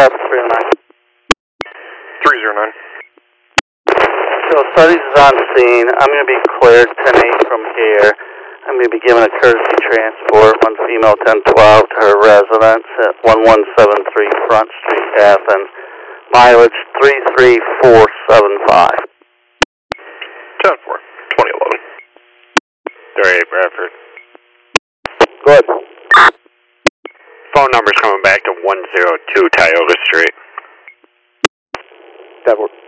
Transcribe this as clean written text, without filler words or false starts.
Traffic 309. 309. So studies is on scene. I'm going to be cleared 10-8 from here. I'm going to be given a courtesy transport, one female 1012 to her residence at 1173 Front Street, Athens. Mileage 33475. 10-4, 2011. 38 Bradford. Good. Phone number's coming back to 102 Tioga Street. That works.